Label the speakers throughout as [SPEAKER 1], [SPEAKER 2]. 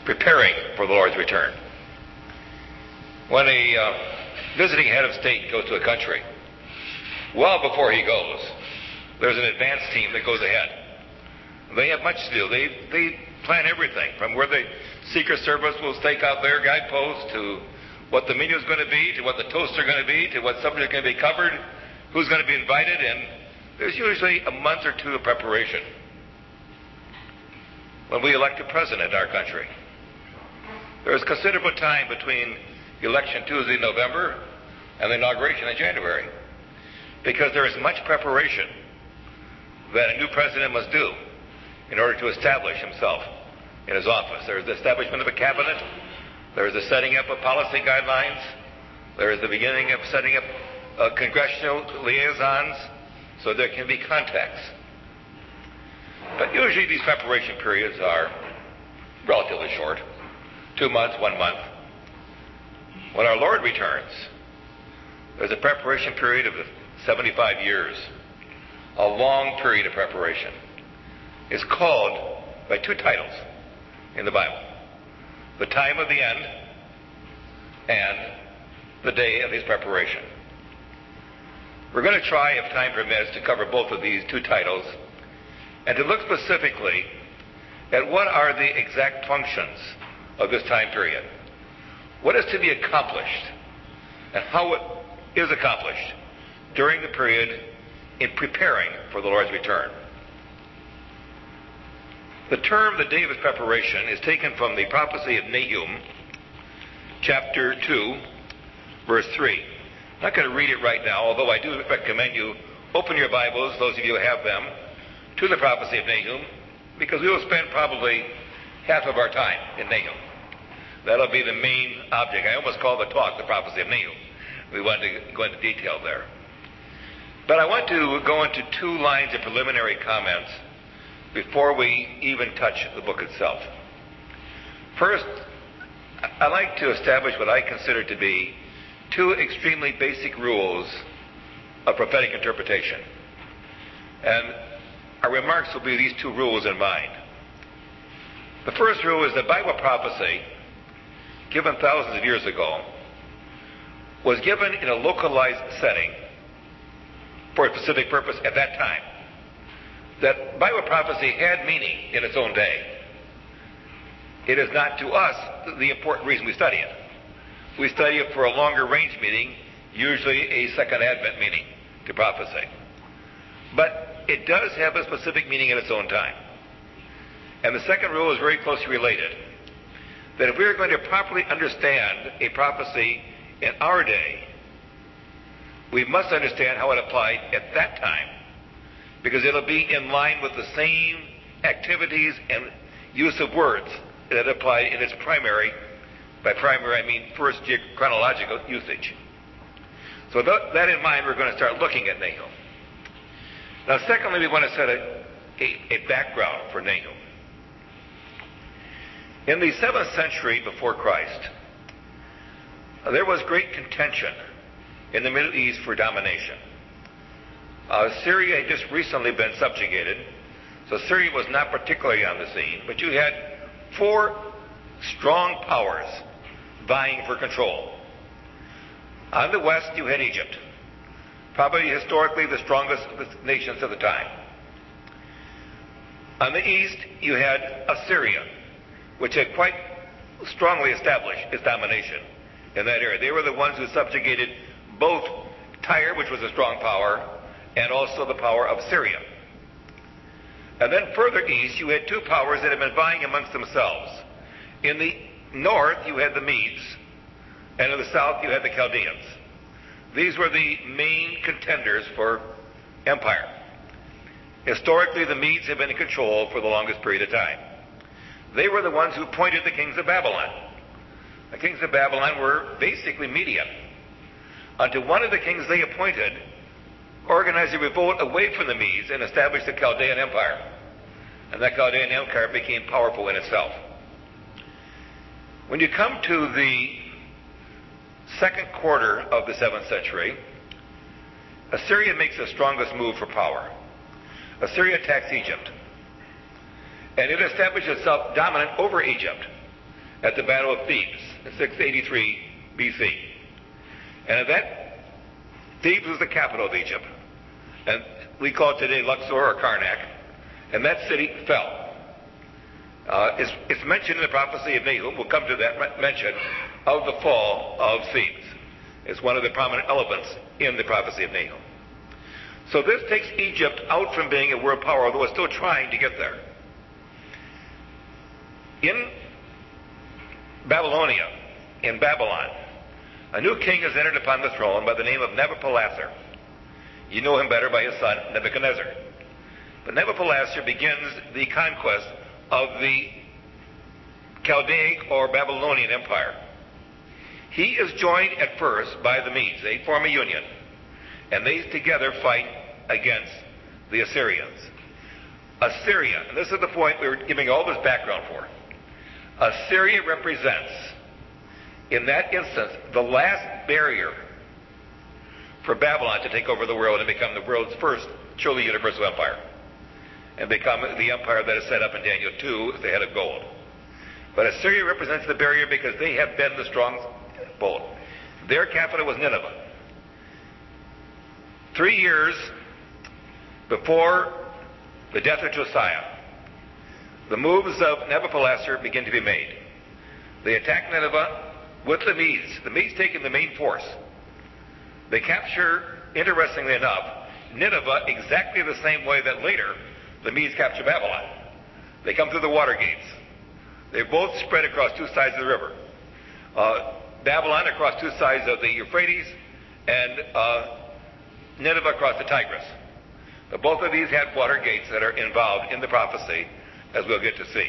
[SPEAKER 1] preparing for the Lord's return. When a visiting head of state goes to a country, well before he goes, there's an advance team that goes ahead. They have much to do. They plan everything from where the Secret Service will stake out their guideposts to what the menu is going to be, to what the toasts are going to be, to what subject is going to be covered, who's going to be invited, and there's usually a month or two of preparation. When we elect a president in our country, there's considerable time between election Tuesday in November and the inauguration in January, because there is much preparation that a new president must do in order to establish himself in his office. There is the establishment of a cabinet. There is the setting up of policy guidelines. There is the beginning of setting up congressional liaisons so there can be contacts. But usually these preparation periods are relatively short, 2 months, 1 month. When our Lord returns, there's a preparation period of 75 years, a long period of preparation. It's called by 2 titles in the Bible: the time of the end and the day of his preparation. We're going to try, if time permits, to cover both of these 2 titles and to look specifically at what are the exact functions of this time period. What is to be accomplished and how it is accomplished during the period in preparing for the Lord's return. The term, the day of his preparation, is taken from the prophecy of Nahum, chapter 2, verse 3. I'm not going to read it right now, although I do recommend you open your Bibles, those of you who have them, to the prophecy of Nahum, because we will spend probably half of our time in Nahum. That'll be the main object. I almost call the talk the prophecy of Nahum. We want to go into detail there. But I want to go into 2 lines of preliminary comments before we even touch the book itself. First, I'd like to establish what I consider to be 2 extremely basic rules of prophetic interpretation. And our remarks will be these 2 rules in mind. The first rule is that Bible prophecy, given thousands of years ago, was given in a localized setting for a specific purpose at that time. That Bible prophecy had meaning in its own day. It is not to us the important reason we study it. We study it for a longer range meaning, usually a second advent meaning to prophecy. But it does have a specific meaning at its own time. And the second rule is very closely related. That if we are going to properly understand a prophecy in our day, we must understand how it applied at that time, because it'll be in line with the same activities and use of words that apply in its primary. By primary, I mean first chronological usage. So that in mind, we're going to start looking at Nahum. Now, secondly, we want to set a background for Nahum. In the 7th century before Christ, there was great contention in the Middle East for domination. Syria had just recently been subjugated, so Syria was not particularly on the scene, but you had 4 strong powers vying for control. On the west, you had Egypt, probably historically the strongest of the nations of the time. On the east, you had Assyria, which had quite strongly established its domination in that area. They were the ones who subjugated both Tyre, which was a strong power, and also the power of Syria. And then further east, you had 2 powers that had been vying amongst themselves. In the north, you had the Medes, and in the south, you had the Chaldeans. These were the main contenders for empire. Historically, the Medes have been in control for the longest period of time. They were the ones who appointed the kings of Babylon. The kings of Babylon were basically Median, until one of the kings they appointed organized a revolt away from the Medes and established the Chaldean Empire. And that Chaldean Empire became powerful in itself. When you come to the second quarter of the 7th century, Assyria makes the strongest move for power. Assyria attacks Egypt, and it established itself dominant over Egypt. at the Battle of Thebes in 683 BC. And at that, Thebes was the capital of Egypt. And we call it today Luxor or Karnak. And that city fell. It's mentioned in the prophecy of Nahum. We'll come to that mention of the fall of Thebes. It's one of the prominent elements in the prophecy of Nahum. So this takes Egypt out from being a world power, although it's still trying to get there. In Babylonia, in Babylon, a new king has entered upon the throne by the name of Nabopolassar. You know him better by his son, Nebuchadnezzar. But Nabopolassar begins the conquest of the Chaldaic or Babylonian Empire. He is joined at first by the Medes. They form a union, and they together fight against the Assyrians. Assyria, and this is the point we were giving all this background for. Assyria represents, in that instance, the last barrier for Babylon to take over the world and become the world's first truly universal empire, and become the empire that is set up in Daniel 2 as the head of gold. But Assyria represents the barrier because they have been the stronghold. Their capital was Nineveh. 3 years before the death of Josiah, the moves of Nabopolassar begin to be made. They attack Nineveh with the Medes. The Medes taking the main force. They capture, interestingly enough, Nineveh exactly the same way that later the Medes capture Babylon. They come through the water gates. They're both spread across two sides of the river. Babylon across two sides of the Euphrates, and Nineveh across the Tigris. But both of these had water gates that are involved in the prophecy, as we'll get to see.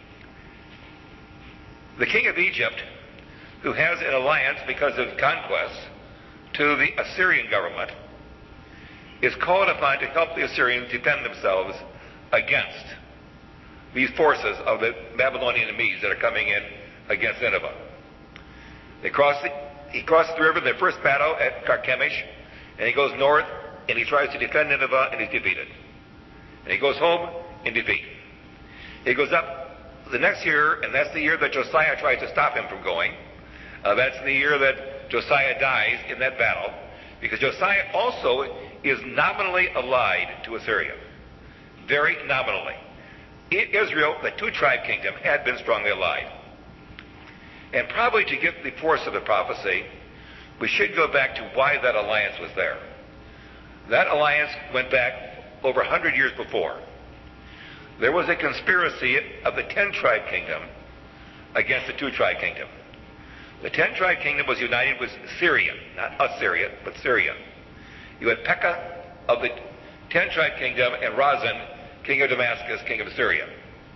[SPEAKER 1] The king of Egypt, who has an alliance because of conquest to the Assyrian government, is called upon to help the Assyrians defend themselves against these forces of the Babylonian and Medes that are coming in against Nineveh. He crosses the river in their first battle at Carchemish, and he goes north, and he tries to defend Nineveh, and he's defeated. And he goes home in defeat. He goes up the next year, and that's the year that Josiah tries to stop him from going. That's the year that Josiah dies in that battle, because Josiah also is nominally allied to Assyria. Very nominally. Israel, the two-tribe kingdom, had been strongly allied. And probably to get the force of the prophecy, we should go back to why that alliance was there. That alliance went back over 100 years before. There was a conspiracy of the 10-tribe kingdom against the two-tribe kingdom. The 10-tribe kingdom was united with Syria, not Assyria, but Syria. You had Pekah of the 10-tribe kingdom and Razin, king of Damascus, king of Syria.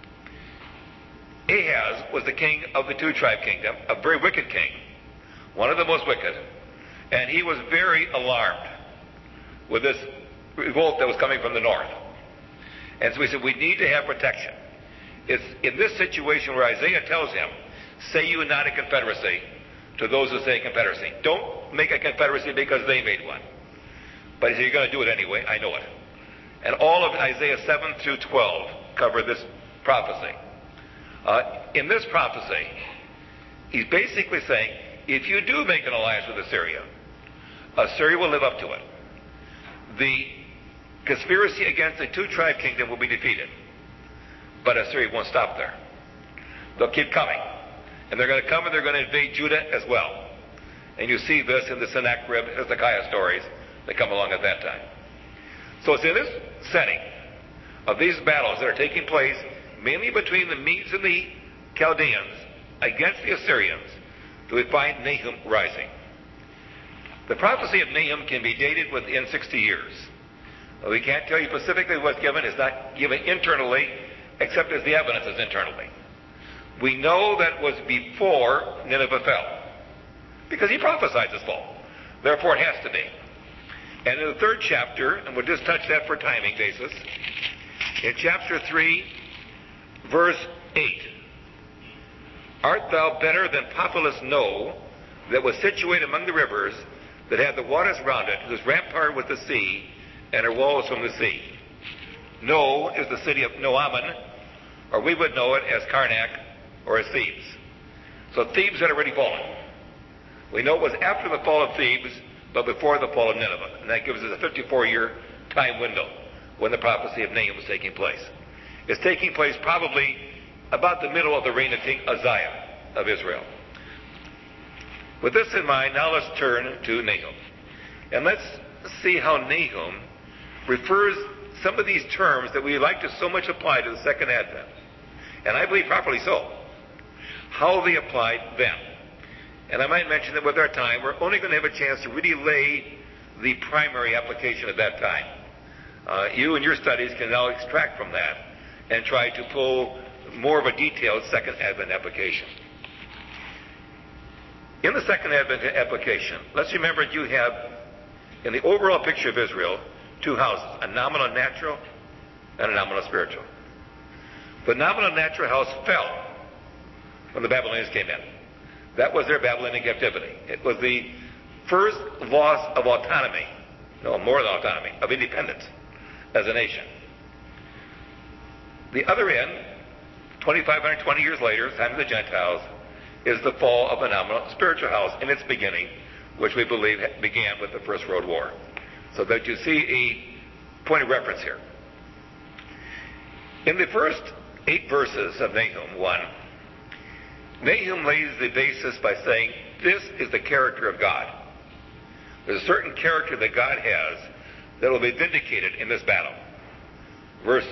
[SPEAKER 1] Ahaz was the king of the two-tribe kingdom, a very wicked king, one of the most wicked, and he was very alarmed with this revolt that was coming from the north. And so he said, we need to have protection. It's in this situation where Isaiah tells him, say you not a confederacy to those who say a confederacy. Don't make a confederacy because they made one. But he said, you're going to do it anyway, I know it. And all of Isaiah 7 through 12 cover this prophecy. In this prophecy, he's basically saying, if you do make an alliance with Assyria, Assyria will live up to it. The conspiracy against the two-tribe kingdom will be defeated. But Assyria won't stop there. They'll keep coming. And they're going to come and they're going to invade Judah as well. And you see this in the Sennacherib, Hezekiah stories that come along at that time. So it's in this setting of these battles that are taking place mainly between the Medes and the Chaldeans against the Assyrians that we find Nahum rising. The prophecy of Nahum can be dated within 60 years. We can't tell you specifically what's given. It's not given internally, except as the evidence is internally. We know that was before Nineveh fell, because he prophesied this fall. Therefore it has to be. And in the third chapter, and we'll just touch that for timing basis, in chapter 3, verse 8, art thou better than Populus No, that was situated among the rivers, that had the waters round it, whose rampart was the sea, and her walls from the sea. No is the city of Noaman, or we would know it as Karnak or as Thebes. So Thebes had already fallen. We know it was after the fall of Thebes, but before the fall of Nineveh. And that gives us a 54-year time window when the prophecy of Nahum was taking place. It's taking place probably about the middle of the reign of King Uzziah of Israel. With this in mind, now let's turn to Nahum. And let's see how Nahum refers some of these terms that we like to so much apply to the Second Advent. And I believe properly so. How they applied then. And I might mention that with our time, we're only going to have a chance to really lay the primary application at that time. You and your studies can now extract from that and try to pull more of a detailed Second Advent application. In the Second Advent application, let's remember you have, in the overall picture of Israel, two houses, a nominal natural and a nominal spiritual. The nominal natural house fell when the Babylonians came in. That was their Babylonian captivity. It was the first loss of autonomy, no, more than autonomy, of independence as a nation. The other end, 2,520 years later, time of the Gentiles, is the fall of the nominal spiritual house in its beginning, which we believe began with the First World War. So that you see a point of reference here. In the first 8 verses of Nahum 1, Nahum lays the basis by saying, this is the character of God. There's a certain character that God has that will be vindicated in this battle. Verse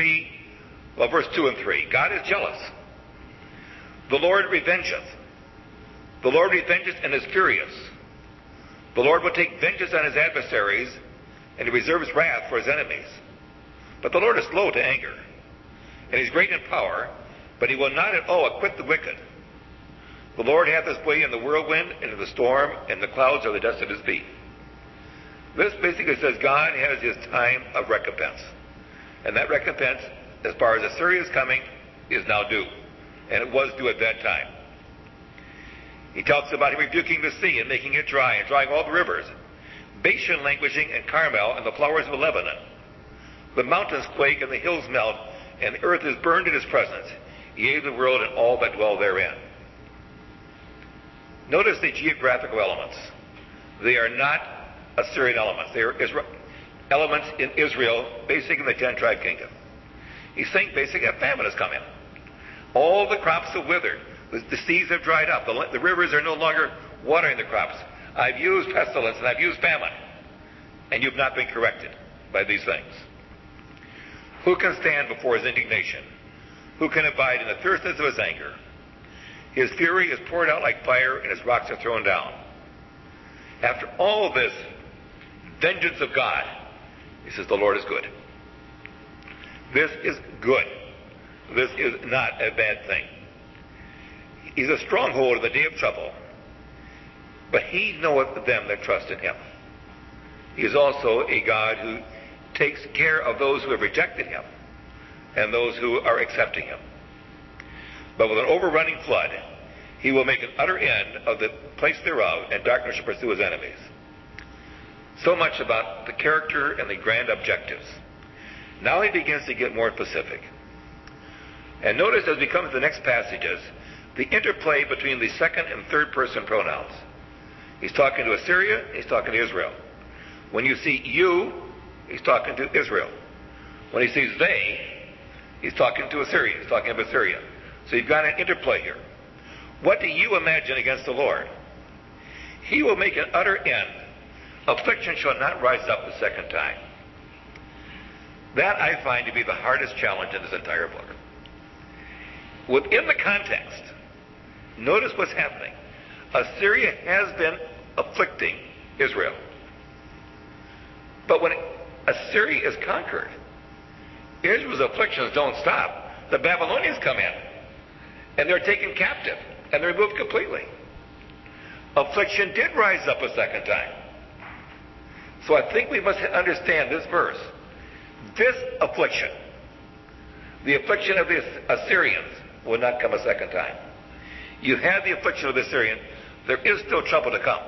[SPEAKER 1] 2 and 3. God is jealous. The Lord revengeth. The Lord revengeth and is furious. The Lord will take vengeance on his adversaries, and he reserves wrath for his enemies. But the Lord is slow to anger, and he's great in power, but he will not at all acquit the wicked. The Lord hath his way in the whirlwind, and in the storm, and the clouds are the dust of his feet. This basically says God has his time of recompense. And that recompense, as far as Assyria is coming, is now due. And it was due at that time. He talks about him rebuking the sea and making it dry and drying all the rivers. Bashan languishing and Carmel and the flowers of Lebanon. The mountains quake and the hills melt, and the earth is burned in his presence. Yea, the world and all that dwell therein. Notice the geographical elements. They are not Assyrian elements. They are elements in Israel, basically in the 10-tribe kingdom. He's saying basically a famine has come in. All the crops have withered. The seas have dried up. The rivers are no longer watering the crops. I've used pestilence and I've used famine. And you've not been corrected by these things. Who can stand before his indignation? Who can abide in the fierceness of his anger? His fury is poured out like fire, and his rocks are thrown down. After all this vengeance of God, he says, the Lord is good. This is good. This is not a bad thing. He's a stronghold in the day of trouble, but he knoweth them that trust in him. He is also a God who takes care of those who have rejected him and those who are accepting him. But with an overrunning flood, he will make an utter end of the place thereof, and darkness shall pursue his enemies. So much about the character and the grand objectives. Now he begins to get more specific. And notice as we come to the next passages, the interplay between the second and third person pronouns. He's talking to Assyria, he's talking to Israel. When you see you, he's talking to Israel. When he sees they, he's talking to Assyria, he's talking of Assyria. So you've got an interplay here. What do you imagine against the Lord? He will make an utter end. Affliction shall not rise up the second time. That I find to be the hardest challenge in this entire book. Within the context, notice what's happening. Assyria has been afflicting Israel. But when Assyria is conquered, Israel's afflictions don't stop. The Babylonians come in, and they're taken captive, and they're removed completely. Affliction did rise up a second time. So I think we must understand this verse. This affliction, the affliction of the Assyrians, will not come a second time. You had the affliction of the Assyrian. There is still trouble to come.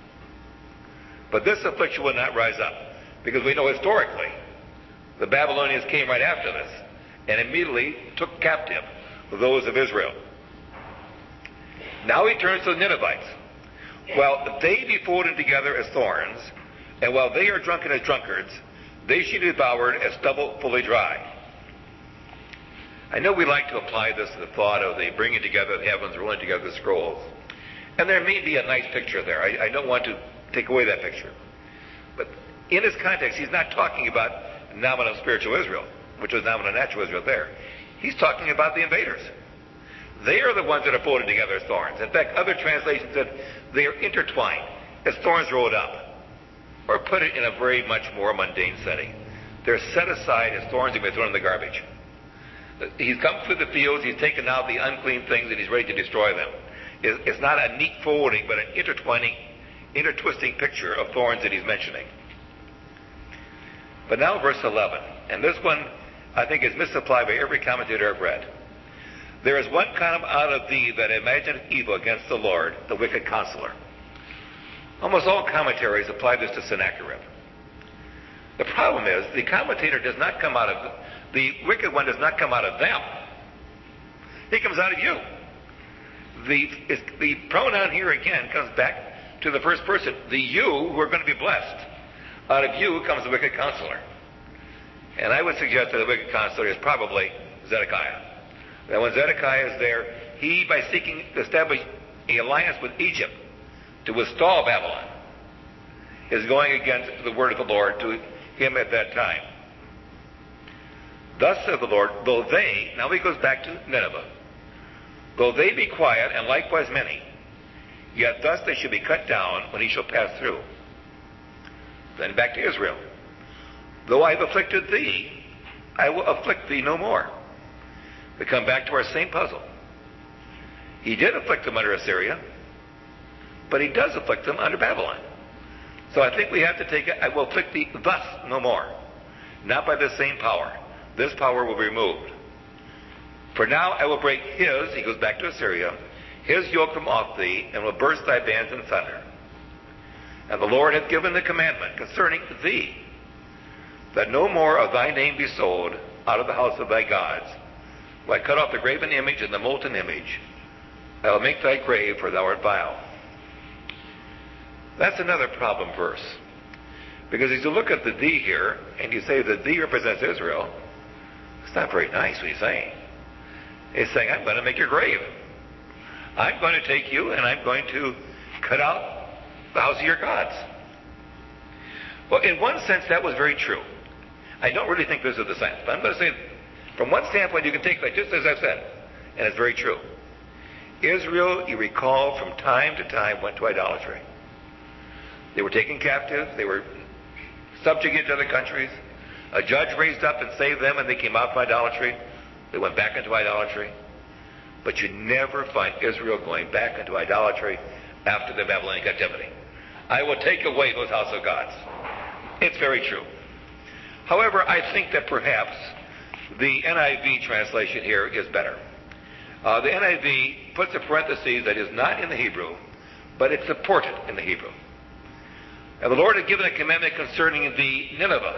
[SPEAKER 1] But this affliction will not rise up. Because we know historically, the Babylonians came right after this and immediately took captive those of Israel. Now he turns to the Ninevites. While they be folded together as thorns, and while they are drunken as drunkards, they shall be devoured as stubble fully dry. I know we like to apply this to the thought of the bringing together the heavens, rolling together the scrolls. And there may be a nice picture there. I don't want to take away that picture. But in this context, he's not talking about nominal spiritual Israel, which was nominal natural Israel there. He's talking about the invaders. They are the ones that are folded together as thorns. In fact, other translations said they are intertwined as thorns rolled up. Or put it in a very much more mundane setting. They're set aside as thorns that may be thrown in the garbage. He's come through the fields, he's taken out the unclean things, and he's ready to destroy them. It's not a neat folding, but an intertwisting picture of thorns that he's mentioning. But now verse 11, and this one I think is misapplied by every commentator I've read. There is one come out of thee that imagineth evil against the Lord, the wicked counselor. Almost all commentaries apply this to Sennacherib. The problem is, the commentator does not come out of, the wicked one does not come out of them. He comes out of you. The pronoun here again comes back to the first person, the you who are going to be blessed. Out of you comes the wicked counselor. And I would suggest that the wicked counselor is probably Zedekiah. That when Zedekiah is there, he, by seeking to establish an alliance with Egypt to withstand Babylon, is going against the word of the Lord to him at that time. Thus saith the Lord, though they, now he goes back to Nineveh, though they be quiet and likewise many, yet thus they shall be cut down when he shall pass through. Then back to Israel. Though I have afflicted thee, I will afflict thee no more. We come back to our same puzzle. He did afflict them under Assyria, but he does afflict them under Babylon. So I think we have to take it, I will afflict thee thus no more. Not by the same power. This power will be removed. For now I will break his, he goes back to Assyria, his yoke from off thee, and will burst thy bands in thunder. And the Lord hath given the commandment concerning thee, that no more of thy name be sold out of the house of thy gods. Will I cut off the graven image and the molten image. I will make thy grave, for thou art vile. That's another problem verse. Because as you look at the thee here, and you say that thee represents Israel, it's not very nice what he's saying. He's saying, I'm going to make your grave. I'm going to take you and I'm going to cut out the house of your gods. Well, in one sense, that was very true. I don't really think this is the sense, but I'm going to say, from one standpoint, you can take that just as I've said, and it's very true. Israel, you recall, from time to time went to idolatry. They were taken captive. They were subjugated to other countries. A judge raised up and saved them, and they came out from idolatry. They went back into idolatry. But you never find Israel going back into idolatry after the Babylonian captivity. I will take away those house of gods. It's very true. However, I think that perhaps the NIV translation here is better. The NIV puts a parenthesis that is not in the Hebrew, but it's supported in the Hebrew. And the Lord had given a commandment concerning the Nineveh.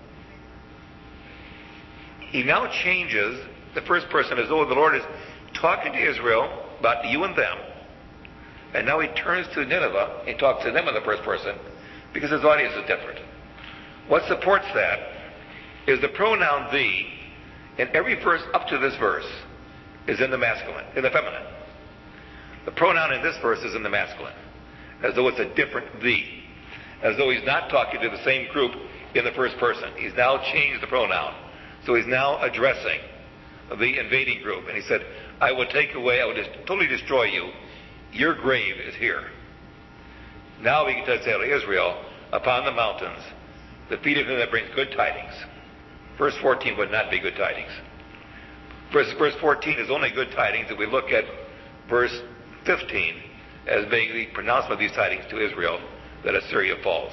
[SPEAKER 1] He now changes the first person as though the Lord is talking to Israel about you and them. And now he turns to Nineveh and talks to them in the first person because his audience is different. What supports that is the pronoun thee in every verse up to this verse is in the masculine, in the feminine. The pronoun in this verse is in the masculine, as though it's a different thee, as though he's not talking to the same group in the first person. He's now changed the pronoun. So he's now addressing the invading group. And he said, I will take away, I will totally destroy you. Your grave is here. Now we can tell Israel, upon the mountains, the feet of him that brings good tidings. Verse 14 would not be good tidings. Verse 14 is only good tidings if we look at verse 15 as being the pronouncement of these tidings to Israel that Assyria falls.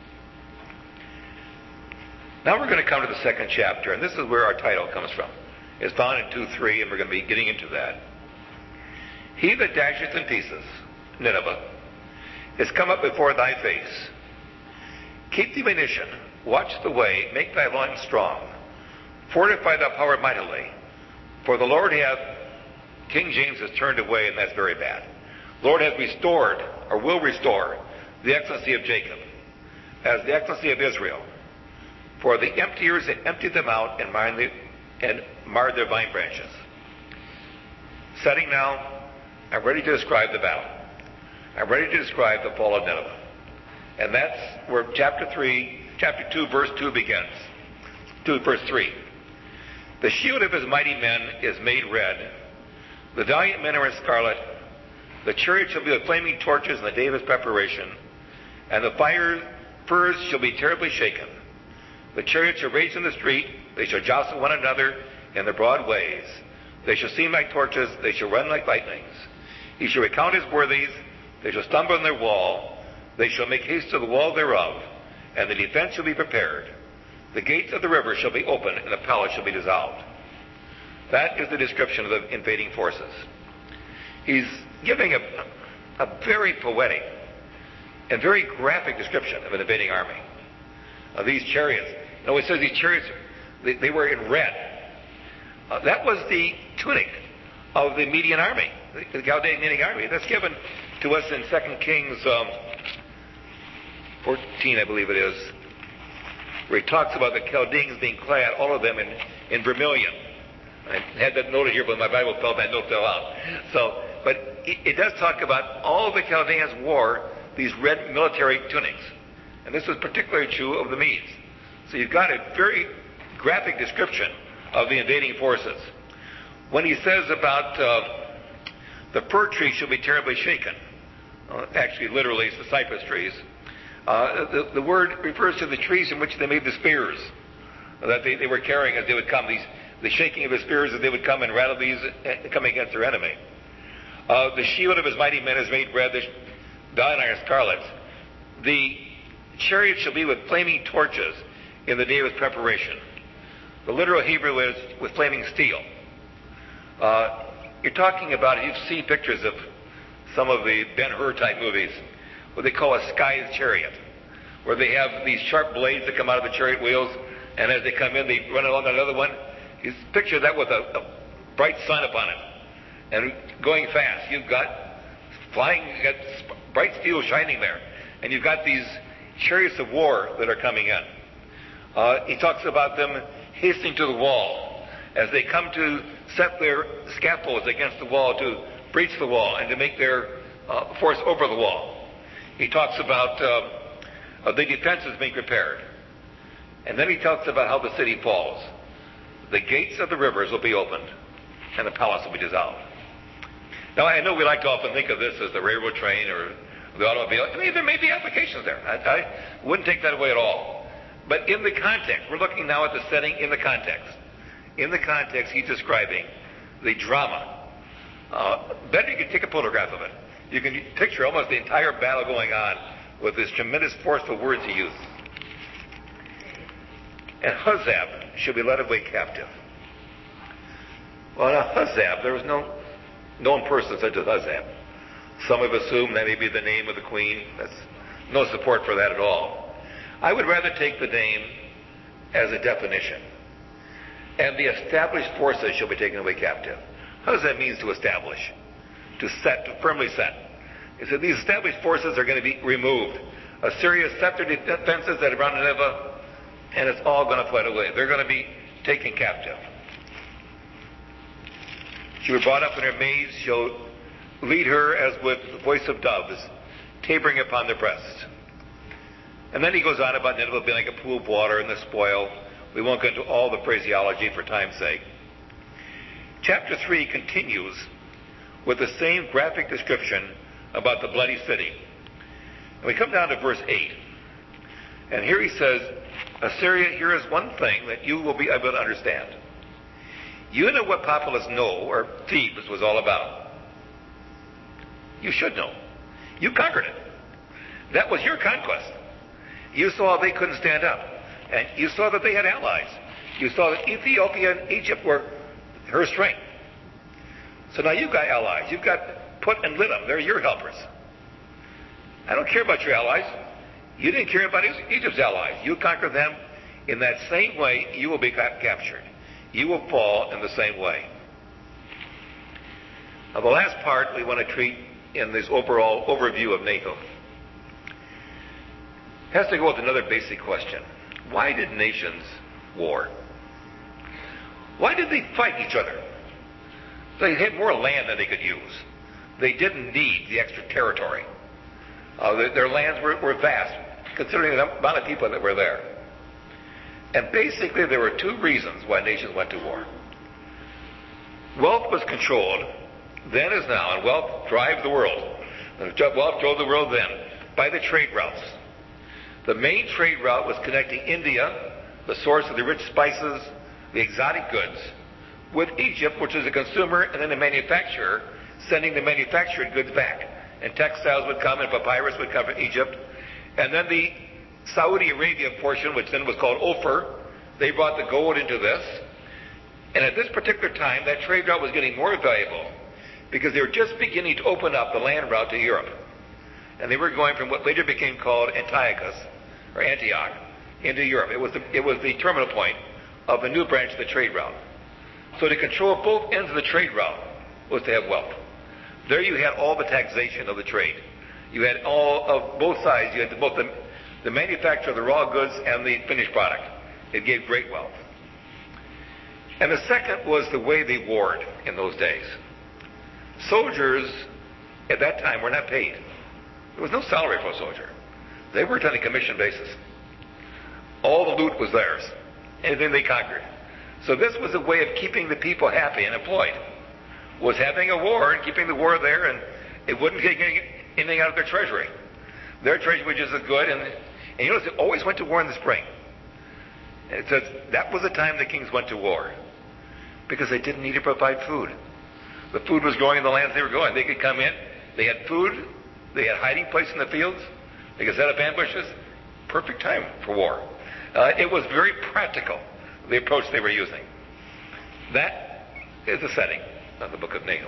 [SPEAKER 1] Now we're going to come to the second chapter, and this is where our title comes from. It's found in 2:3, and we're going to be getting into that. He that dasheth in pieces, Nineveh, is come up before thy face. Keep the munition, watch the way, make thy loins strong, fortify thy power mightily, for the Lord hath, King James has turned away, and that's very bad. The Lord has restored, or will restore, the excellency of Jacob as the excellency of Israel. For the emptiers had emptied them out and marred their vine branches. Setting now, I'm ready to describe the battle. I'm ready to describe the fall of Nineveh. And that's where chapter 2, verse 2 begins. Verse 3. The shield of his mighty men is made red. The valiant men are in scarlet. The chariot shall be with flaming torches in the day of his preparation. And the firs shall be terribly shaken. The chariots shall rage in the street. They shall jostle one another in the broad ways. They shall seem like torches. They shall run like lightnings. He shall recount his worthies. They shall stumble in their wall. They shall make haste to the wall thereof. And the defense shall be prepared. The gates of the river shall be opened, and the palace shall be dissolved. That is the description of the invading forces. He's giving a very poetic and very graphic description of an invading army. Of these chariots. You know, it says these chariots, they were in red. That was the tunic of the Median army, the Chaldean Median army. That's given to us in 2 Kings 14, I believe it is, where he talks about the Chaldeans being clad, all of them, in vermilion. I had that noted here, but my Bible fell, that note fell out. But it does talk about all of the Chaldeans wore these red military tunics. And this was particularly true of the Medes. So you've got a very graphic description of the invading forces. When he says about the fir tree shall be terribly shaken, actually literally it's the cypress trees, the word refers to the trees in which they made the spears that they were carrying as they would come, the shaking of the spears as they would come and rattle these coming against their enemy. The shield of his mighty men is made red, the valiant iron scarlet. The chariot shall be with flaming torches in the day of his preparation. The literal Hebrew is with flaming steel. You're talking about, you've seen pictures of some of the Ben-Hur type movies, what they call a scythe chariot, where they have these sharp blades that come out of the chariot wheels, and as they come in, they run along another one. You picture that with a bright sun upon it, and going fast. You've got flying, you've got bright steel shining there, and you've got these chariots of war that are coming in. He talks about them hastening to the wall as they come to set their scaffolds against the wall to breach the wall and to make their force over the wall. He talks about the defenses being prepared. And then he talks about how the city falls. The gates of the rivers will be opened and the palace will be dissolved. Now, I know we like to often think of this as the railroad train or the automobile. I mean, there may be applications there. I wouldn't take that away at all. But in the context, we're looking now at the setting in the context. In the context, he's describing the drama. Better you can take a photograph of it. You can picture almost the entire battle going on with this tremendous forceful words he used. And Huzzab shall be led away captive. Well, now Huzzab, there was no known person such as Huzzab. Some have assumed that may be the name of the queen. That's no support for that at all. I would rather take the name as a definition. And the established forces shall be taken away captive. How does that mean to establish? To set, to firmly set. He said these established forces are going to be removed. Assyria set their defenses at around Nineveh, and it's all going to flood away. They're going to be taken captive. She was brought up in her maize, shall lead her as with the voice of doves, tabering upon their breasts. And then he goes on about Nineveh being like a pool of water and the spoil. We won't go into all the phraseology for time's sake. Chapter 3 continues with the same graphic description about the bloody city. And we come down to verse 8. And here he says, Assyria, here is one thing that you will be able to understand. You know what Populus No, or Thebes, was all about. You should know. You conquered it. That was your conquest. You saw they couldn't stand up. And you saw that they had allies. You saw that Ethiopia and Egypt were her strength. So now you've got allies. You've got Put and Liddim. They're your helpers. I don't care about your allies. You didn't care about Egypt's allies. You conquer them in that same way. You will be captured. You will fall in the same way. Now the last part we want to treat in this overall overview of Nahum has to go with another basic question. Why did nations war? Why did they fight each other? They had more land than they could use. They didn't need the extra territory. Their lands were vast, considering the amount of people that were there. And basically, there were two reasons why nations went to war. Wealth was controlled, then as now, and wealth drives the world. Wealth drove the world then by the trade routes. The main trade route was connecting India, the source of the rich spices, the exotic goods, with Egypt, which is a consumer, and then a manufacturer, sending the manufactured goods back. And textiles would come, and papyrus would come from Egypt. And then the Saudi Arabia portion, which then was called Ophir, they brought the gold into this. And at this particular time, that trade route was getting more valuable because they were just beginning to open up the land route to Europe. And they were going from what later became called Antiochus, or Antioch, into Europe. It was the terminal point of a new branch of the trade route. So to control both ends of the trade route was to have wealth. There you had all the taxation of the trade. You had all of both sides. You had both the manufacture of the raw goods and the finished product. It gave great wealth. And the second was the way they warred in those days. Soldiers at that time were not paid. There was no salary for a soldier. They worked on a commission basis. All the loot was theirs. Anything they conquered. So this was a way of keeping the people happy and employed. Was having a war and keeping the war there, and it wouldn't get anything out of their treasury. Their treasury was just as good, and you notice they always went to war in the spring. And it says that was the time the kings went to war, because they didn't need to provide food. The food was growing in the lands they were going. They could come in, they had food, they had hiding place in the fields, they could set up ambushes. Perfect time for war. It was very practical, the approach they were using. That is the setting of the book of Nahum.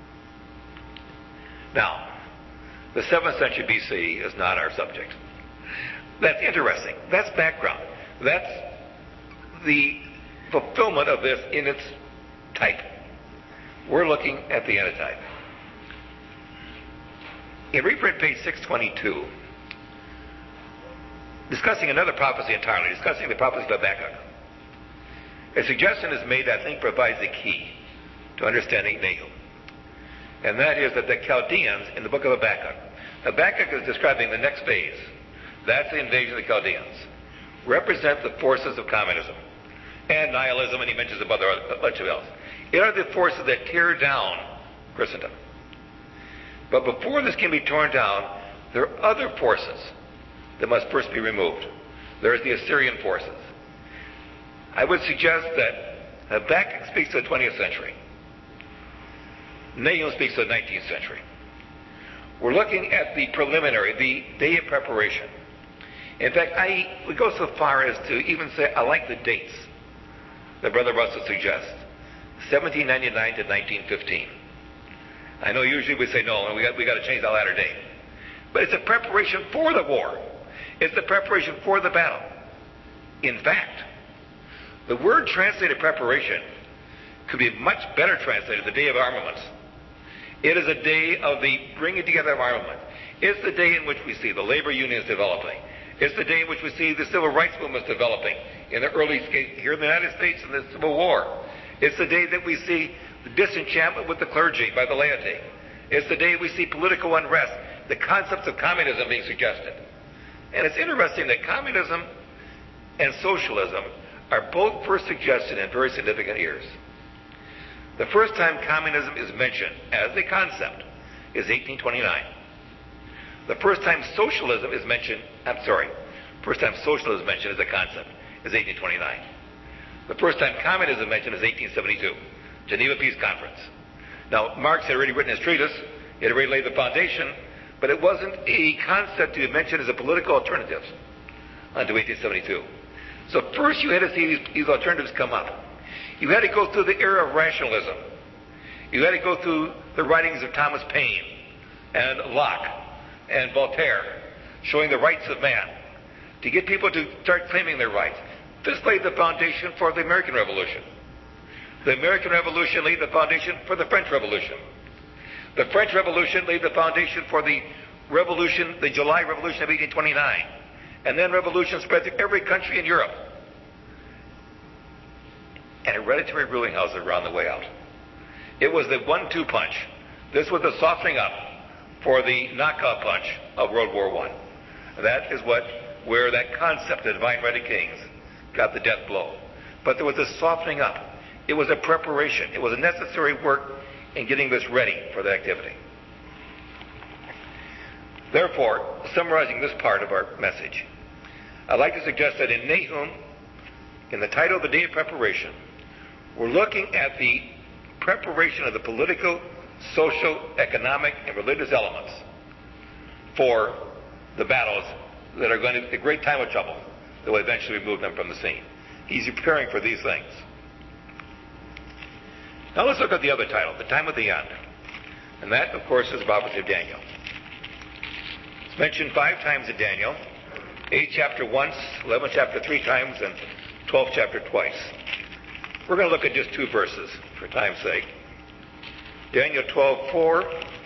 [SPEAKER 1] Now, the 7th century BC is not our subject. That's interesting. That's background. That's the fulfillment of this in its type. We're looking at the antitype. In reprint page 622, discussing another prophecy entirely, discussing the prophecy of Habakkuk, a suggestion is made that I think provides the key to understanding Nahum. And that is that the Chaldeans in the book of Habakkuk is describing the next phase. That's the invasion of the Chaldeans. Represent the forces of communism and nihilism, and he mentions a bunch of else. It are the forces that tear down Christendom. But before this can be torn down, there are other forces that must first be removed. There's the Assyrian forces. I would suggest that Habakkuk speaks to the 20th century. Nahum speaks to the 19th century. We're looking at the preliminary, the day of preparation. In fact, I would go so far as to even say I like the dates that Brother Russell suggests. 1799 to 1915. I know usually we say no, and we got to change that latter date. But it's a preparation for the war. It's the preparation for the battle. In fact, the word translated preparation could be much better translated the day of armaments. It is a day of the bringing together of armament. It's the day in which we see the labor unions developing. It's the day in which we see the civil rights movements developing in the early here in the United States in the Civil War. It's the day that we see the disenchantment with the clergy by the laity. It's the day we see political unrest, the concepts of communism being suggested. And it's interesting that communism and socialism are both first suggested in very significant years. The first time communism is mentioned as a concept is 1829. The first time socialism is mentioned, first time socialism is mentioned as a concept is 1829. The first time communism is mentioned is 1872, Geneva Peace Conference. Now, Marx had already written his treatise, he had already laid the foundation, but it wasn't a concept to be mentioned as a political alternative until 1872. So first you had to see these alternatives come up. You had to go through the era of rationalism. You had to go through the writings of Thomas Paine and Locke and Voltaire, showing the rights of man, to get people to start claiming their rights. This laid the foundation for the American Revolution. The American Revolution laid the foundation for the French Revolution. The French Revolution laid the foundation for the revolution, the July Revolution of 1829. And then revolution spread through every country in Europe. And hereditary ruling houses were on the way out. It was the 1-2 punch. This was the softening up for the knockout punch of World War I. That is where that concept of divine right of kings got the death blow. But there was a softening up. It was a preparation. It was a necessary work in getting this ready for the activity. Therefore, summarizing this part of our message, I'd like to suggest that in Nahum, in the title of the Day of Preparation, we're looking at the preparation of the political, social, economic, and religious elements for the battles that are going to be a great time of trouble that will eventually remove them from the scene. He's preparing for these things. Now let's look at the other title, The Time of the End. And that, of course, is the prophecy of Daniel. It's mentioned 5 times in Daniel, 8th chapter once, 11th chapter 3 times, and 12th chapter twice. We're going to look at just 2 verses for time's sake. Daniel 12:4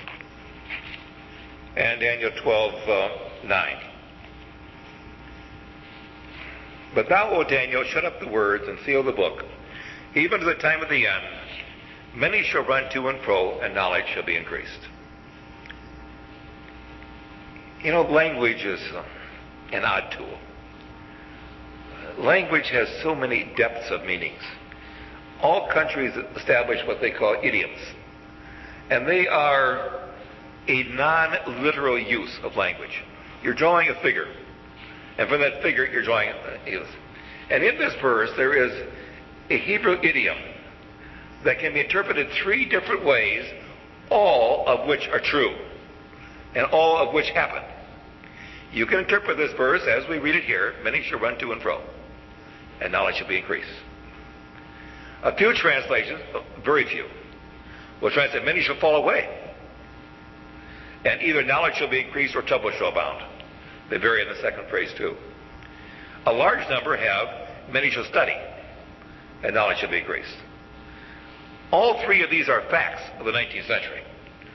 [SPEAKER 1] and Daniel 12:9. But thou, O Daniel, shut up the words and seal the book. Even to the time of the end, many shall run to and fro, and knowledge shall be increased. You know, language is an odd tool. Language has so many depths of meanings. All countries establish what they call idioms. And they are a non-literal use of language. You're drawing a figure. And from that figure, you're drawing use. And in this verse, there is a Hebrew idiom that can be interpreted 3 different ways, all of which are true, and all of which happen. You can interpret this verse as we read it here: many shall run to and fro, and knowledge shall be increased. A few translations, very few, will translate many shall fall away, and either knowledge shall be increased or trouble shall abound. They vary in the second phrase too. A large number have many shall study, and knowledge shall be increased. All 3 of these are facts of the 19th century.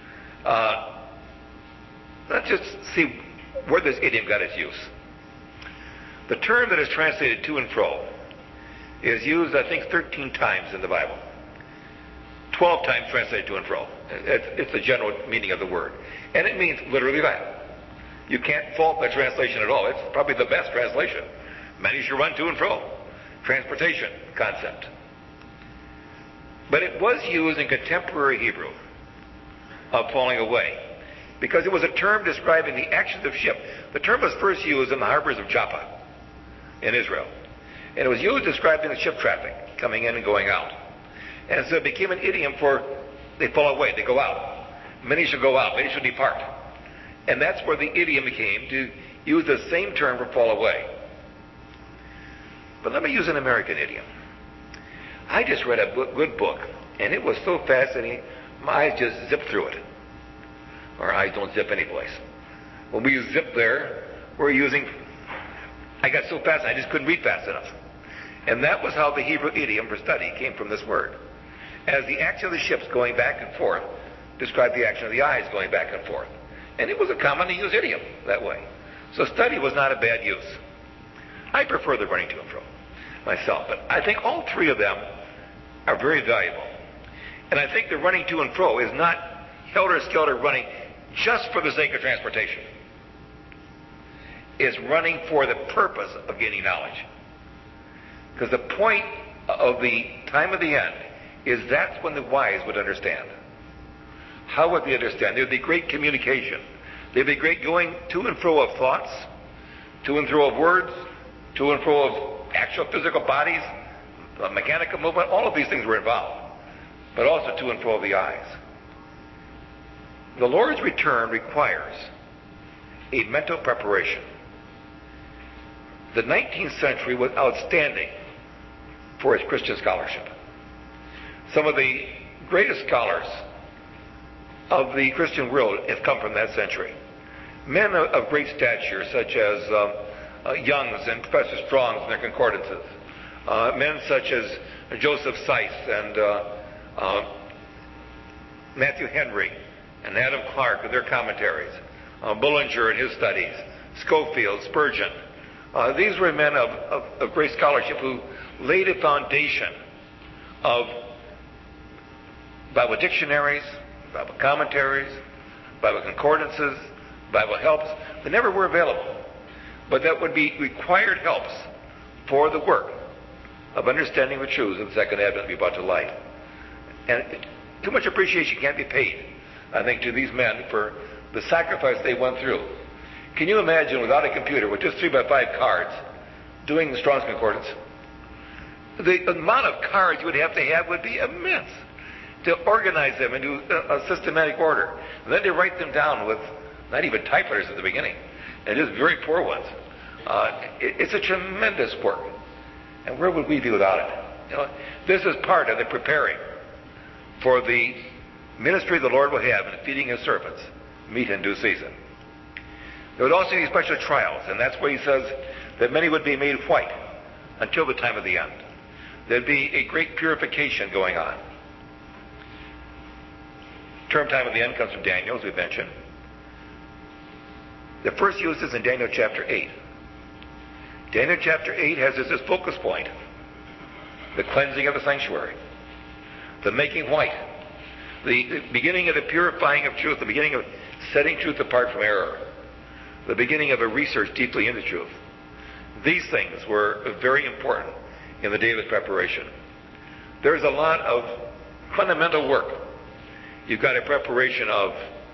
[SPEAKER 1] Let's just see where this idiom got its use. The term that is translated to and fro is used, I think, 13 times in the Bible. 12 times translated to and fro. It's the general meaning of the word. And it means literally that. You can't fault the translation at all. It's probably the best translation. Many shall run to and fro. Transportation concept. But it was used in contemporary Hebrew of falling away, because it was a term describing the actions of ship. The term was first used in the harbors of Joppa in Israel. And it was used describing the ship traffic coming in and going out. And so it became an idiom for they fall away, they go out. Many shall go out, many shall depart. And that's where the idiom became, to use the same term for fall away. But let me use an American idiom. I just read a good book, and it was so fascinating, my eyes just zipped through it. Our eyes don't zip any place. When we use zip there, we're using, I got so fast I just couldn't read fast enough. And that was how the Hebrew idiom for study came from this word. As the action of the ships going back and forth described the action of the eyes going back and forth. And it was a commonly used idiom that way. So study was not a bad use. I prefer the running to and fro myself, but I think all 3 of them are very valuable. And I think the running to and fro is not helter-skelter running just for the sake of transportation. It's running for the purpose of gaining knowledge. Because the point of the time of the end is that's when the wise would understand. How would they understand? There'd be great communication. There'd be great going to and fro of thoughts, to and fro of words, to and fro of actual physical bodies, mechanical movement. All of these things were involved, but also to and fro of the eyes. The Lord's return requires a mental preparation. The 19th century was outstanding for its Christian scholarship. Some of the greatest scholars of the Christian world have come from that century. Men of great stature, such as Young's and Professor Strong's and their concordances. Men such as Joseph Seiss and Matthew Henry and Adam Clarke with their commentaries, Bullinger and his studies, Schofield, Spurgeon. These were men of great scholarship who laid a foundation of Bible dictionaries, Bible commentaries, Bible concordances, Bible helps that never were available, but that would be required helps for the work of understanding the truths of the second advent to be brought to light. And too much appreciation can't be paid, I think, to these men for the sacrifice they went through. Can you imagine, without a computer, with just 3x5 cards, doing the Strong's Concordance? The amount of cards you would have to have would be immense to organize them into a systematic order. And then to write them down with not even typewriters at the beginning, and just very poor ones. It's a tremendous work. And where would we be without it? This is part of the preparing for the ministry the Lord will have in feeding his servants meat in due season. There would also be special trials, and that's where he says that many would be made white until the time of the end. There'd be a great purification going on. Term time of the end comes from Daniel, as we mentioned. The first use is in Daniel chapter 8. Daniel chapter 8 has as its focus point the cleansing of the sanctuary, the making white, the beginning of the purifying of truth, the beginning of setting truth apart from error, the beginning of a research deeply into truth. These things were very important in the day of its preparation. There's a lot of fundamental work. You've got a preparation of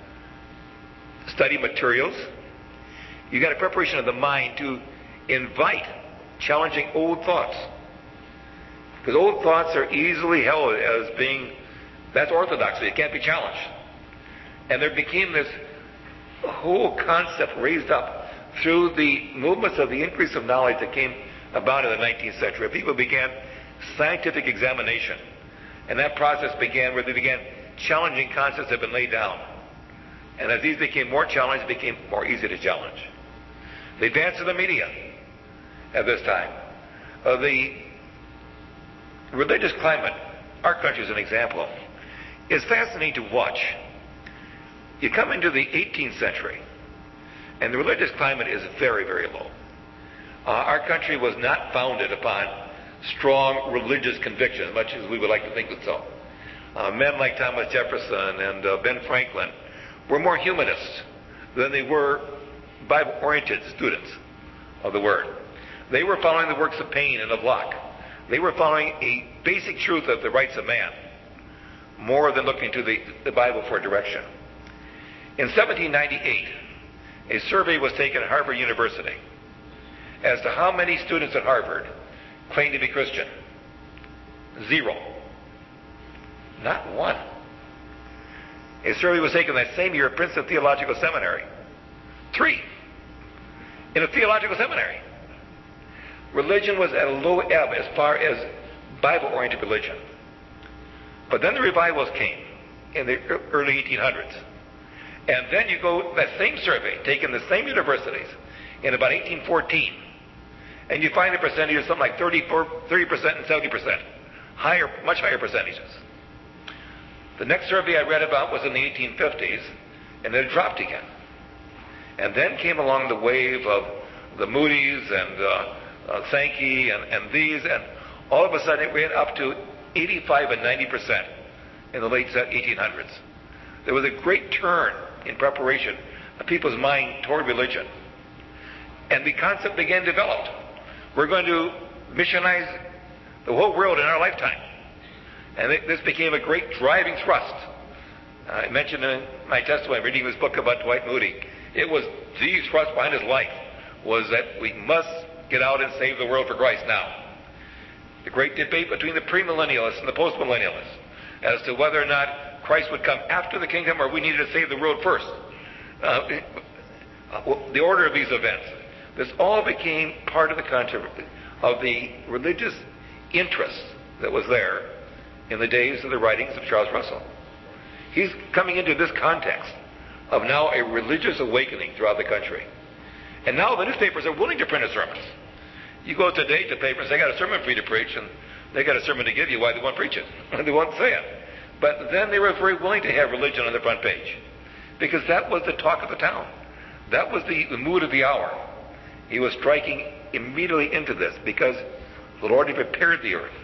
[SPEAKER 1] study materials. You've got a preparation of the mind to invite challenging old thoughts. Because old thoughts are easily held as being, that's orthodoxy, it can't be challenged. And there became this whole concept raised up through the movements of the increase of knowledge that came about in the 19th century. People began scientific examination. And that process began where they began challenging concepts that had been laid down. And as these became more challenged, it became more easy to challenge. The advance of the media at this time. The religious climate, our country is an example, is fascinating to watch. You come into the 18th century, and the religious climate is very, very low. Our country was not founded upon strong religious conviction, much as we would like to think it so. Men like Thomas Jefferson and Ben Franklin were more humanists than they were Bible-oriented students of the Word. They were following the works of Paine and of Locke. They were following a basic truth of the rights of man, more than looking to the Bible for direction. In 1798, a survey was taken at Harvard University as to how many students at Harvard claimed to be Christian. 0. Not one. A survey was taken that same year at Princeton Theological Seminary. 3. In a theological seminary. Religion was at a low ebb as far as Bible-oriented religion. But then the revivals came in the early 1800s. And then you go, that same survey, taken in the same universities, in about 1814, and you find the percentages something like 30% and 70%. Higher, much higher percentages. The next survey I read about was in the 1850s, and it dropped again. And then came along the wave of the Moody's and Sankey and these, and all of a sudden it went up to 85 and 90% in the late 1800s. There was a great turn in preparation of people's mind toward religion. And the concept began developed. We're going to missionize the whole world in our lifetime. And this became a great driving thrust. I mentioned in my testimony, reading this book about Dwight Moody, it was the thrust behind his life was that we must get out and save the world for Christ now. The great debate between the premillennialists and the postmillennialists as to whether or not Christ would come after the kingdom or we needed to save the world first. The order of these events. This all became part of the controversy of the religious interest that was there in the days of the writings of Charles Russell. He's coming into this context of now a religious awakening throughout the country. And now the newspapers are willing to print a sermon. You go today to papers, they got a sermon for you to preach, and they got a sermon to give you. Why they won't preach it? They won't say it. But then they were very willing to have religion on the front page. because that was the talk of the town. That was the mood of the hour. He was striking immediately into this because the Lord had prepared the earth.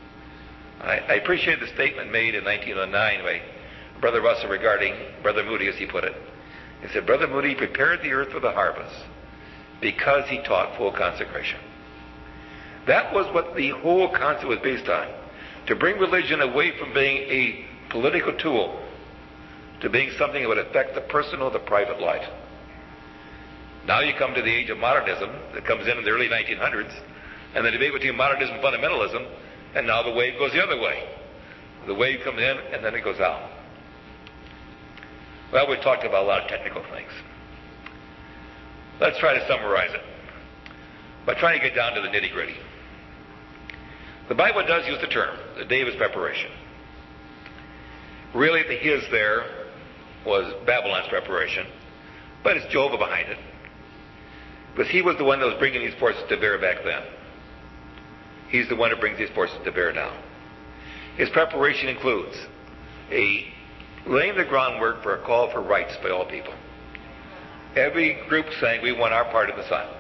[SPEAKER 1] I appreciate the statement made in 1909 by Brother Russell regarding Brother Moody, as he put it. He said, Brother Moody prepared the earth for the harvest because he taught full consecration. That was what the whole concept was based on. To bring religion away from being a political tool to being something that would affect the personal, the private life. Now you come to the age of modernism that comes in the early 1900s, and the debate between modernism and fundamentalism, and now the wave goes the other way. The wave comes in, and then it goes out. Well, we've talked about a lot of technical things. Let's try to summarize it by trying to get down to the nitty-gritty. The Bible does use the term, the day of his preparation. Really, the his there was Babylon's preparation, but it's Jehovah behind it. Because he was the one that was bringing these forces to bear back then. He's the one who brings these forces to bear now. His preparation includes laying the groundwork for a call for rights by all people. Every group saying we want our part in the sun.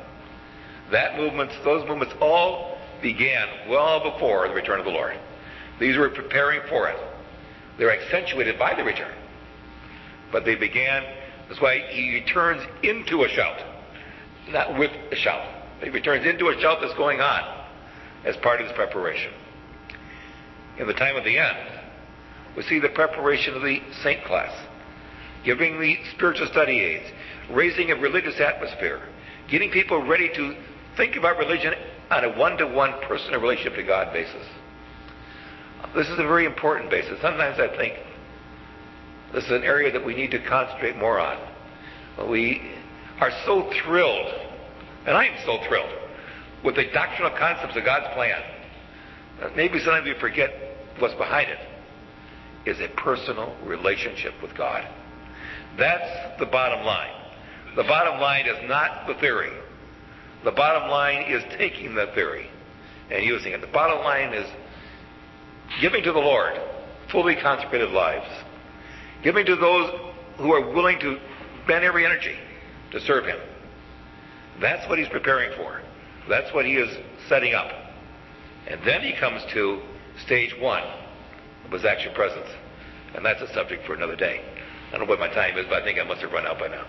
[SPEAKER 1] Those movements all began well before the return of the Lord. These were preparing for it. They're accentuated by the return. But they began, that's why he returns into a shout, not with a shout. He returns into a shout that's going on as part of his preparation. In the time of the end, we see the preparation of the saint class, giving the spiritual study aids, raising a religious atmosphere, getting people ready to think about religion on a one-to-one personal relationship to God basis. This is a very important basis. Sometimes I think this is an area that we need to concentrate more on. We are so thrilled, and I am so thrilled, with the doctrinal concepts of God's plan. Maybe sometimes we forget what's behind it is a personal relationship with God. That's the bottom line. The bottom line is not the theory. The bottom line is taking the theory and using it. The bottom line is giving to the Lord fully consecrated lives. Giving to those who are willing to bend every energy to serve him. That's what he's preparing for. That's what he is setting up. And then he comes to stage one of his actual presence. And that's a subject for another day. I don't know what my time is, but I think I must have run out by now.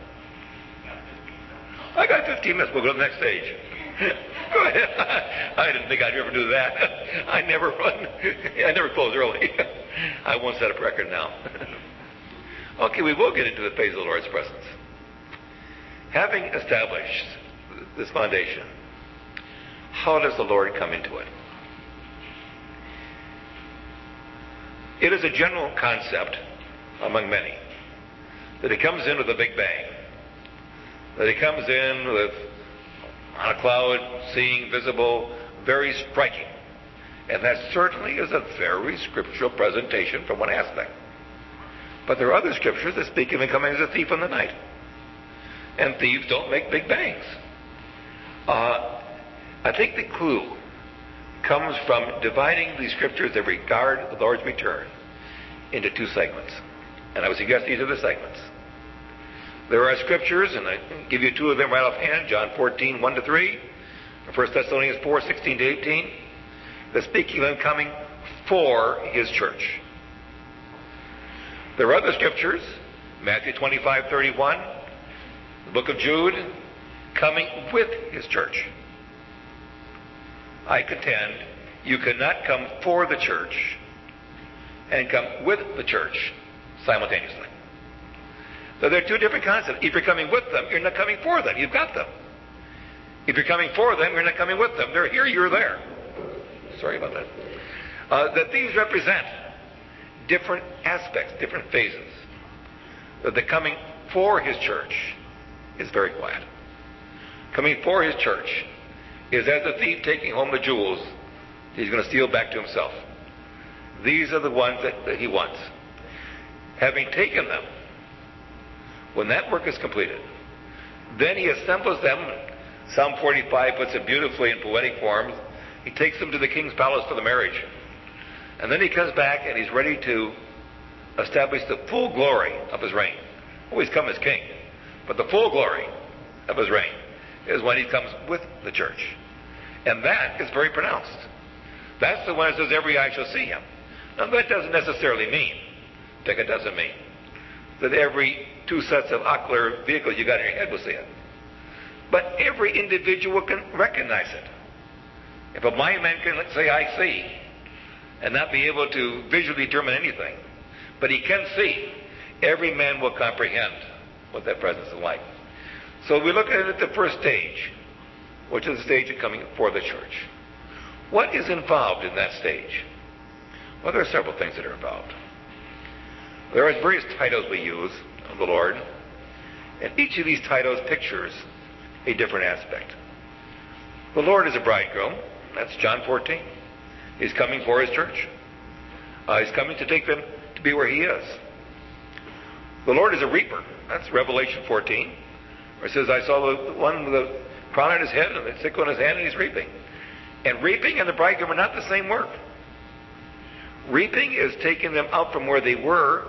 [SPEAKER 1] I got 15 minutes. We'll go to the next stage. Go ahead. I didn't think I'd ever do that. I never run. I never close early. I won't set a record now. Okay, we will get into the phase of the Lord's presence. Having established this foundation, how does the Lord come into it? It is a general concept among many that he comes in with a big bang. That he comes in with, on a cloud, seeing, visible, very striking. And that certainly is a very scriptural presentation from one aspect. But there are other scriptures that speak of him coming as a thief in the night. And thieves don't make big bangs. I think the clue comes from dividing the scriptures that regard the Lord's return into two segments. And I would suggest these are the segments. There are scriptures, and I can give you two of them right offhand, John 14, 1-3, 1 Thessalonians 4, 16-18, that speak of him coming for his church. There are other scriptures, Matthew 25, 31, the book of Jude, coming with his church. I contend you cannot come for the church and come with the church simultaneously. So there are two different concepts. If you're coming with them, you're not coming for them. You've got them. If you're coming for them, you're not coming with them. They're here, you're there. Sorry about that. That these represent different aspects, different phases. That the coming for his church is very quiet. Coming for his church is as a thief taking home the jewels he's going to steal back to himself. These are the ones that he wants. Having taken them, when that work is completed, then he assembles them. Psalm 45 puts it beautifully in poetic forms. He takes them to the king's palace for the marriage. And then he comes back and he's ready to establish the full glory of his reign. Oh, he's come as king. But the full glory of his reign is when he comes with the church. And that is very pronounced. That's the one that says every eye shall see him. Now that doesn't necessarily mean, it doesn't mean, that every 2 sets of ocular vehicles you got in your head will see it. But every individual can recognize it. If a blind man can say, I see, and not be able to visually determine anything, but he can see, every man will comprehend what that presence is like. So we look at it at the first stage, which is the stage of coming for the church. What is involved in that stage? Well, there are several things that are involved. There are various titles we use of the Lord, and each of these titles pictures a different aspect. The Lord is a bridegroom. That's John 14. He's coming for his church. He's coming to take them to be where he is. The Lord is a reaper. That's Revelation 14, where it says, I saw the one with a crown on his head and a sickle in his hand, and he's reaping. And reaping and the bridegroom are not the same work. Reaping is taking them out from where they were,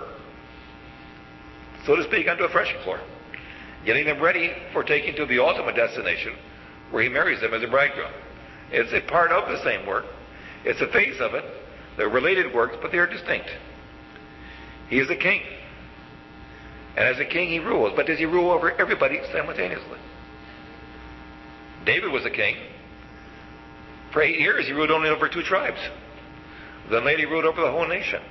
[SPEAKER 1] so to speak, onto a threshing floor. Getting them ready for taking to the ultimate destination, where he marries them as a bridegroom. It's a part of the same work. It's a phase of it. They're related works, but they are distinct. He is a king. And as a king, he rules. But does he rule over everybody simultaneously? David was a king. For 8 years, he ruled only over 2 tribes. Then later, he ruled over the whole nation.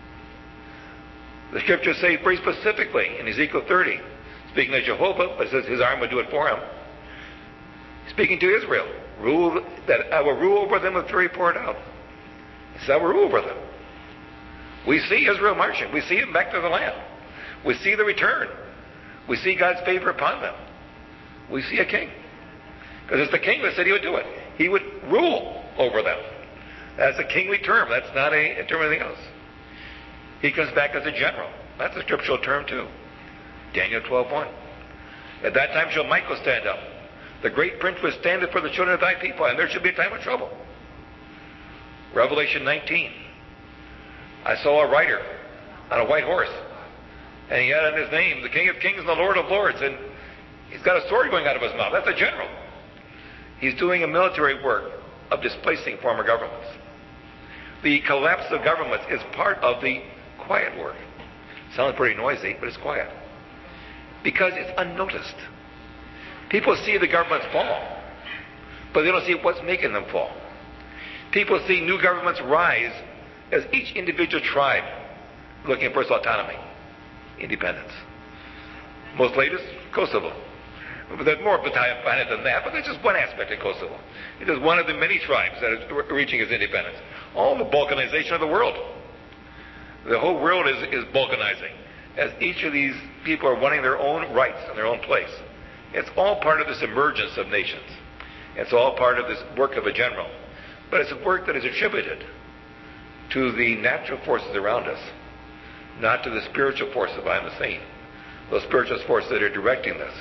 [SPEAKER 1] The scriptures say very specifically in Ezekiel 30, speaking of Jehovah, but it says his arm would do it for him. Speaking to Israel, that I will rule over them with fury poured out. He said, I will rule over them. We see Israel marching. We see them back to the land. We see the return. We see God's favor upon them. We see a king. Because it's the king that said he would do it. He would rule over them. That's a kingly term. That's not a term of anything else. He comes back as a general. That's a scriptural term too. Daniel 12:1. At that time shall Michael stand up. The great prince will stand for the children of thy people, and there shall be a time of trouble. Revelation 19. I saw a rider on a white horse, and he had on his name, the King of Kings and the Lord of Lords, and he's got a sword going out of his mouth. That's a general. He's doing a military work of displacing former governments. The collapse of governments is part of the quiet work. Sounds pretty noisy, but it's quiet. Because it's unnoticed. People see the governments fall, but they don't see what's making them fall. People see new governments rise as each individual tribe looking for its autonomy, independence. Most latest, Kosovo. But there's more behind it than that, but there's just one aspect of Kosovo. It is one of the many tribes that is reaching its independence. All the balkanization of the world. The whole world is balkanizing, as each of these people are wanting their own rights and their own place. It's all part of this emergence of nations. It's all part of this work of a general. But it's a work that is attributed to the natural forces around us, not to the spiritual forces behind the scene. Those spiritual forces that are directing this.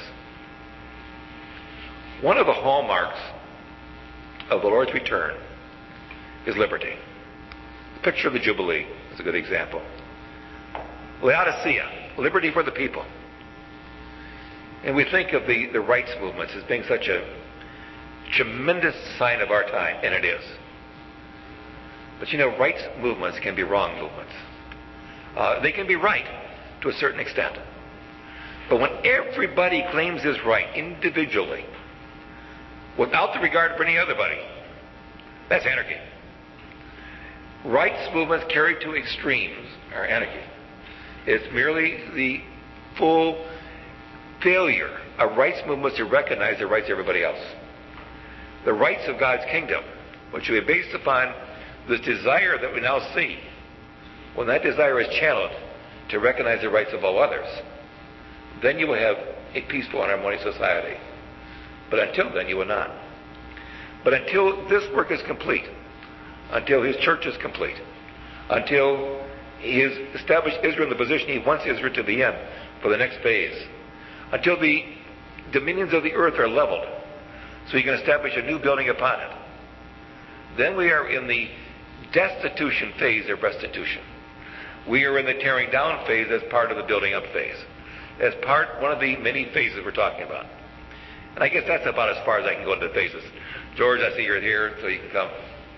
[SPEAKER 1] One of the hallmarks of the Lord's return is liberty. The picture of the Jubilee is a good example. Laodicea, liberty for the people. And we think of the rights movements as being such a tremendous sign of our time, and it is. But you know, rights movements can be wrong movements. They can be right to a certain extent. But when everybody claims his right individually, without the regard for any other body, that's anarchy. Rights movements carried to extremes are anarchy. It's merely the full failure of rights movements to recognize the rights of everybody else. The rights of God's kingdom, which will be based upon this desire that we now see, when that desire is channeled to recognize the rights of all others, then you will have a peaceful and harmonious society. But until then, you will not. But until this work is complete, until his church is complete, until he has established Israel in the position he wants Israel to be in for the next phase, until the dominions of the earth are leveled, so he can establish a new building upon it, then we are in the destitution phase of restitution. We are in the tearing down phase as part of the building up phase. as one of the many phases we're talking about. And I guess that's about as far as I can go into the phases. George, I see you're here, so you can come.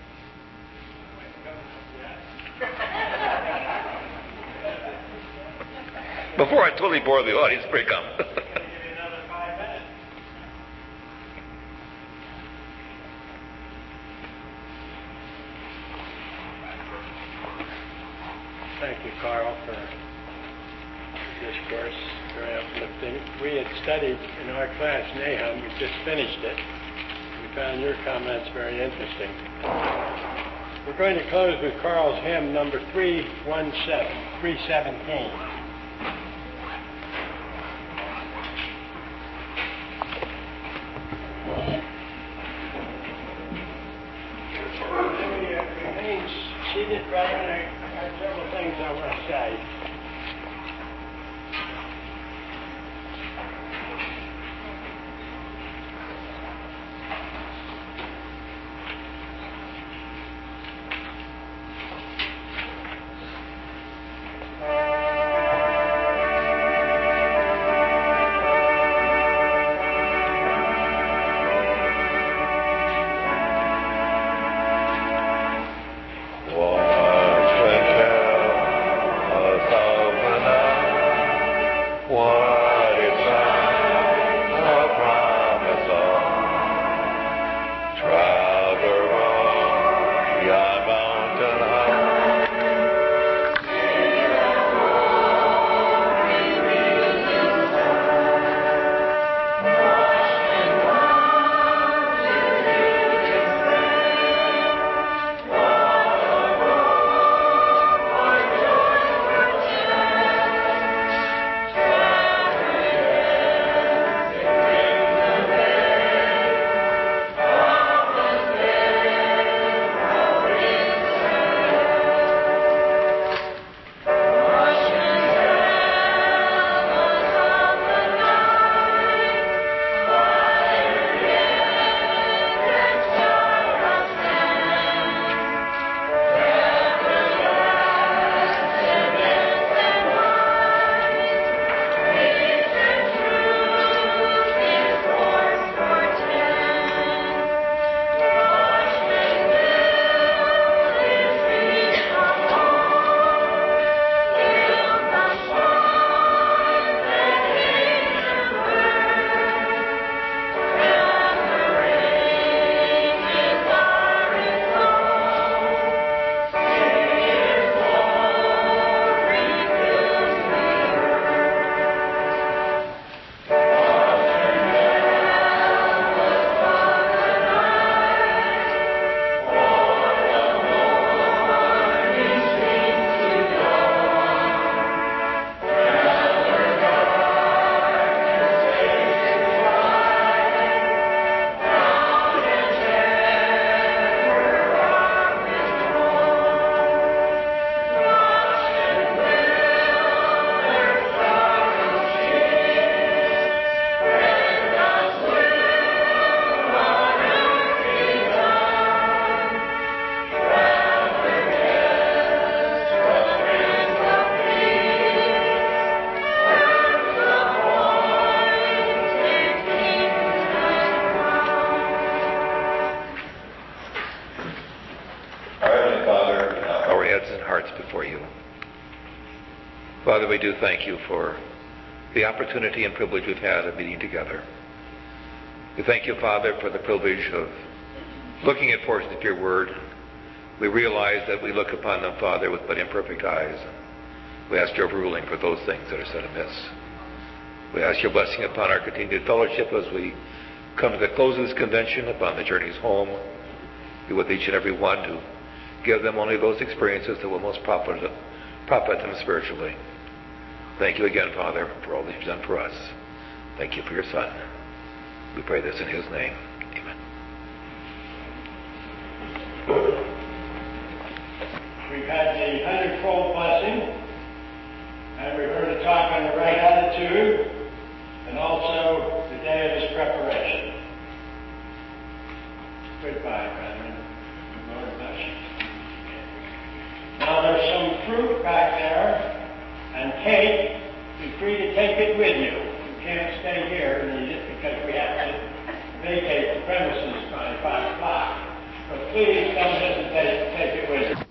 [SPEAKER 1] Before I totally bore the audience, break up.
[SPEAKER 2] Thank you, Carl, for the discourse. Very uplifting. We had studied in our class Nahum. We just finished it. We found your comments very interesting. We're going to close with Carl's hymn number 317. Remain seated, brethren. I have several things I want to say.
[SPEAKER 1] Father, we do thank you for the opportunity and privilege we've had of meeting together. We thank you, Father, for the privilege of looking at portions of your word. We realize that we look upon them, Father, with but imperfect eyes. We ask your ruling for those things that are said amiss. We ask your blessing upon our continued fellowship as we come to the close of this convention, upon the journeys home. Be with each and every one to give them only those experiences that will most profit them spiritually. Thank you again, Father, for all that you've done for us. Thank you for your Son. We pray this in his name. Amen.
[SPEAKER 2] We've had the 100-fold blessing, and we're going to talk on the right attitude, and also the day of his preparation. Goodbye, brethren. The Lord bless you. Now there's some fruit back there, and cake. Be free to take it with you. vacate the premises by 5 o'clock. But please don't hesitate to take it with you.